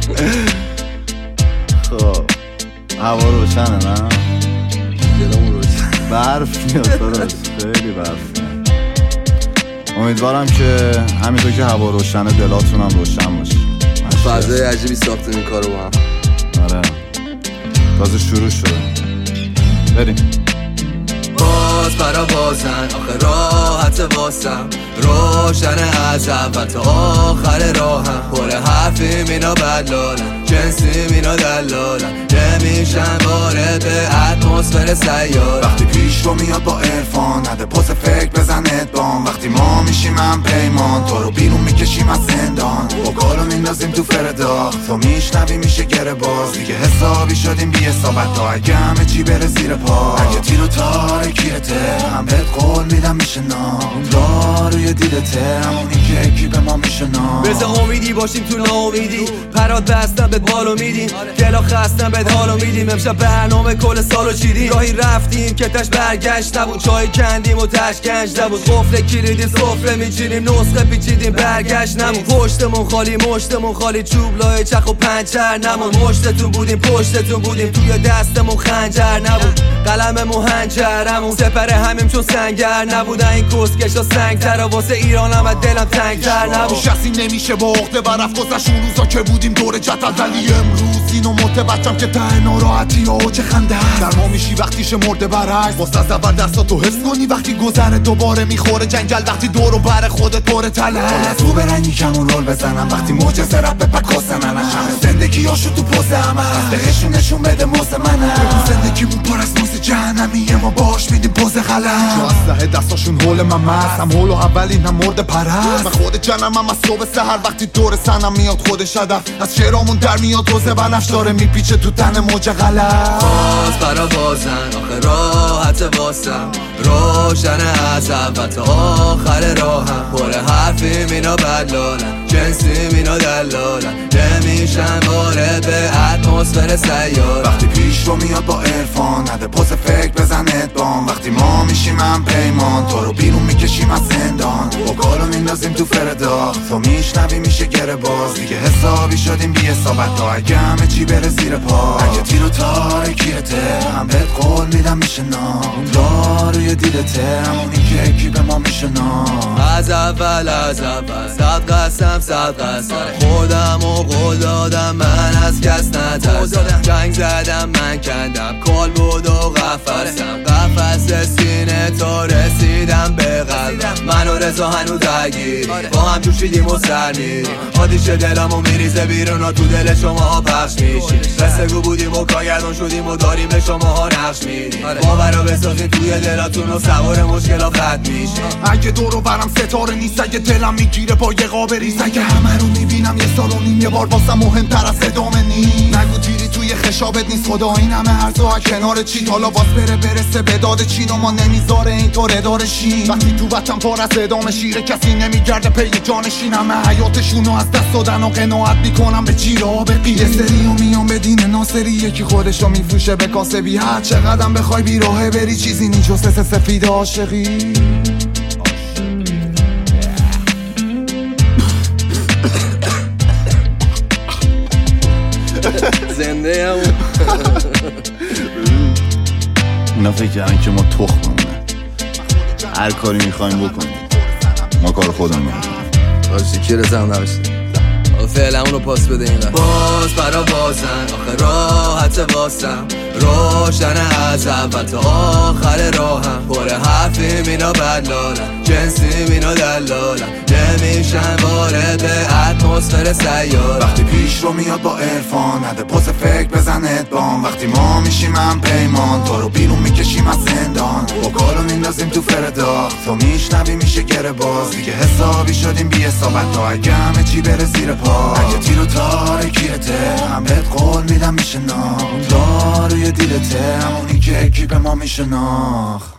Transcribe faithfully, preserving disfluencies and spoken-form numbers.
خب هوا روشنه نه؟ دلمون روشن، برف میاد داداش، خیلی برف میاد. امیدوارم که همینطور که هوا روشنه دلاتون هم روشن باشه. فضای عجیبی ساختیم این کارو با هم. آره تازه شروع شده. بریم. باز برا بازن آخه راحت واسم، روشن از اول تا آخر راهم. پر حرفی مینا بلالم، جنسی مینا دلالم، نمیشن وارد اتمسفر سیار. وقتی پیش رو میاد با عرفان، نده پس فکر بزن ادبان. وقتی ما میشیم هم پیمان، تو رو بیرون میکشیم از زندان. با کارو میندازیم تو فردا، تو میشنوی میشه گره باز. دیگه حسابی شدیم بی حسابت تا اگه همه چی بره زیر پا. اگه تیر و تار کیرته هم بهت قول میدم میشه نام. اون داروی دیدته همونی که اکی به ما میشه نام. بذار امیدی باشیم تو ناامیدی، پرات بستم بهت بالو میدیم، دلا خستم بهت حالو میدیم. امشب برنامه کل سالو چیدیم، راهی رفتیم که تش برگشت نبود، چای کندیم و تش گنج نبود. قفل کلیدی سفره میچینیم، نسخه پیچیدیم برگشت نمون. پشتمون خالی مشتمون خالی، چوب لای چخ و پنچر نمون. مشتتون بودیم پشتتون بودیم، توی دستمون خنجر نبود، قلممون هنجرمون. سپر همیم چون سنگر نبودن این کسکشا سنگ تر، واسه ایرانم و دلم تنگ تر نبود. شخصی نمیشه با عقده و رفت گذشت اون روزا که بودیم دور جدل. ولی امروز اینو متوجهم که ته ناراحتی ها و چه خنده هست. در ما میشی وقتیش مرده برعکس، واسه از اول دستاتو حس کنی وقتی گذره دوباره میخوره جنگل. وقتی دور و بر خودت پر تله از تو برنگی کمون رول بزنم. وقتی موجزه رب بپکاسن همه زندگی هاشو تو پوز همه هست، بهشون نشون بده موز منه. زندگی مون پر از موز جهنمیه، ما باش میدیم پوز غلط. جو اسلحه دستاشون هول من مست، هم هول و اولین هم مرد پرست. من خود جنم هم از صبح سحر، وقتی دور سنم میاد خودش هدف. از شعرامون در میاد روزه بنفش داره میپیچه تو تن موج غلط. باز برا بازن آخه راحت واسم، روشن از اول تا آخر راهم. پر حرفی مینا بلالم، جنسی مینا دلالم، نمیشن وارد اتمسفر سیار. وقتی پیش رو میاد با عرفان، نده پس فکر بزن ادبان. وقتی ما میشیم هم پیمان، تو رو بیرون میکشیم از زندان. با کارو میندازیم تو فردا، تو میشنوی میشه گره باز. دیگه حسابی شدیم بی حسابت تا اگه همه چی بره زیر پا. اگه تیر و تار کیرته هم بهت قول میدم میشه نام. اون داروی دیدته همونی که اکی به ما میشه نام. از اول از اول صد قسم صد قسم، خودم و قول دادم من از کس نترسم. جنگ زدم من کندم کال بود و قفصم، قفص سینه تا رسیدم به قلبم. من و رضا هنو درگیر با هم جوشیدیم و سر میریم. آتیش دلمو میریزه بیرون و تو دل شما پخش میشیم. رسگو بودیم و کارگردان شدیم و داریم به شما ها نقش میدیم. باورو بسازیم توی دلاتون و سوار مشکلا خط میشیم. اگه دور و برم ستاره نیست، اگه دلم میگیره با یه قابریز. اگه همه رو میبینم یه سال و نیم، یه بار واسم مهمتر از ادامه نیست. نگو تیری توی خشابت نیست، خدا این همه هرزا کنار چی حالا باز بره برسه به داد چین. و ما نمیذاره اینطور اداره شیم. وقتی تو وطن پر از ادامه شیره، کسی نمیگرده پی جانشین. همه حیاتشونو از دست دادن و قناعت میکنم به جیره ها به قیره. یه سری و میان به دین ناصری، یکی خودشو میفروشه به کاسبی. هر چقدرم بخوای بی راهه بری، چیزی نی جز سس سفید عاشقی. زنده همون اونا فکر کردن که ما تخممونه، هر کاری میخوایم بکنیم، ما کار خودمون میکنیم. باشی که رزم نباشید فعلا اونو پاس بده این وقت. باز برا بازن آخه راحت واسم، روشن از اول تا آخر راهم. پر حرفی مینا بلالم، جنسی مینا دلالم، نمیشن وارد اتمسفر سیار. وقتی پیش رو میاد با عرفان، نده پس فکر بزن ادبان. وقتی ما میشیم هم پیمان، تو رو بیرون میکشیم از زندان. با کارو میندازیم تو فردا، تو میشنوی میشه گره باز. دیگه حسابی شدیم بی حسابت تا اگه همه چی بره زیر پا. اگه تیر و تار کیرته هم بهت قول میدم میشه نام. اون داروی دیدته همونی که اکی به ما میشه ناخ.